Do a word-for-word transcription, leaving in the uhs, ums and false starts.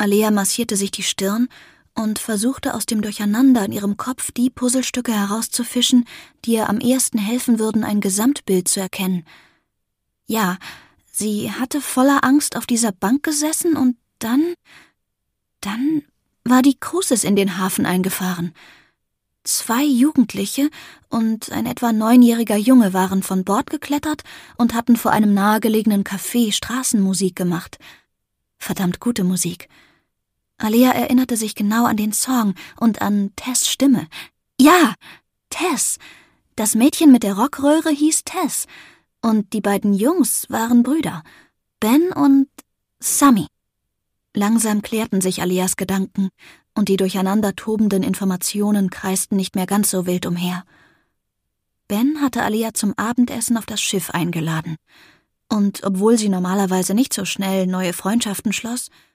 Alea massierte sich die Stirn und versuchte aus dem Durcheinander in ihrem Kopf die Puzzlestücke herauszufischen, die ihr am ehesten helfen würden, ein Gesamtbild zu erkennen. Ja, sie hatte voller Angst auf dieser Bank gesessen und dann... Dann war die Crucis in den Hafen eingefahren. Zwei Jugendliche und ein etwa neunjähriger Junge waren von Bord geklettert und hatten vor einem nahegelegenen Café Straßenmusik gemacht. Verdammt gute Musik. Alea erinnerte sich genau an den Song und an Tess' Stimme. Ja, Tess. Das Mädchen mit der Rockröhre hieß Tess. Und die beiden Jungs waren Brüder. Ben und Sammy. Langsam klärten sich Aleas Gedanken, und die durcheinander tobenden Informationen kreisten nicht mehr ganz so wild umher. Ben hatte Alea zum Abendessen auf das Schiff eingeladen. Und obwohl sie normalerweise nicht so schnell neue Freundschaften schloss,